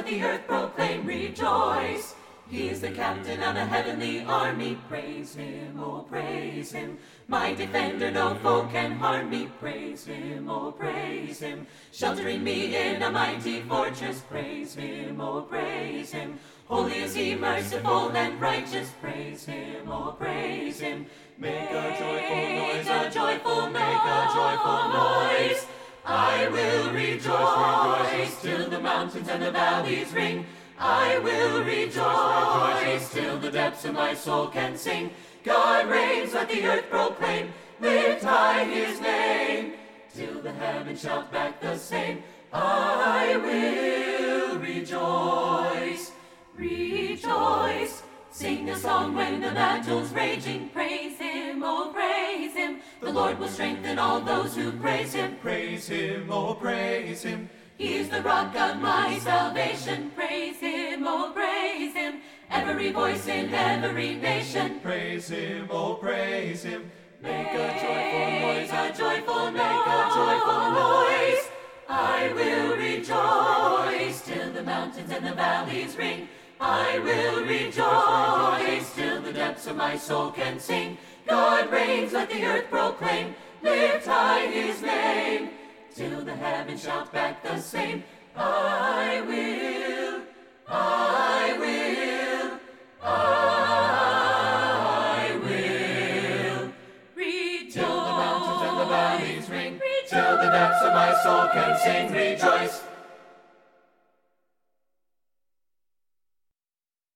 let the earth proclaim, rejoice. He is the captain of a heavenly army, praise him, oh praise him. My defender, no foe can harm me, praise him, oh praise him. Sheltering me in a mighty fortress, praise him, oh praise him. Holy is he, merciful and righteous, praise him, oh praise him. Make a joyful noise. I will rejoice till the mountains and the valleys ring. I will rejoice till the depths of my soul can sing. God reigns, let the earth proclaim, lift high his name, till the heavens shout back the same. I will rejoice, rejoice. Sing a song when the battle's raging, praise him, oh praise him. The Lord will strengthen all those who praise him, praise him, oh praise him. He is the rock of my salvation, praise him, oh praise him. Every voice in every nation, praise him, oh praise him. Make a joyful noise. I will rejoice till the mountains and the valleys ring. I will rejoice till the depths of my soul can sing. God reigns, let the earth proclaim, lift high his name, till the heavens shout back the same. I will rejoice. Till the mountains and the valleys ring, till the depths of my soul can sing, rejoice.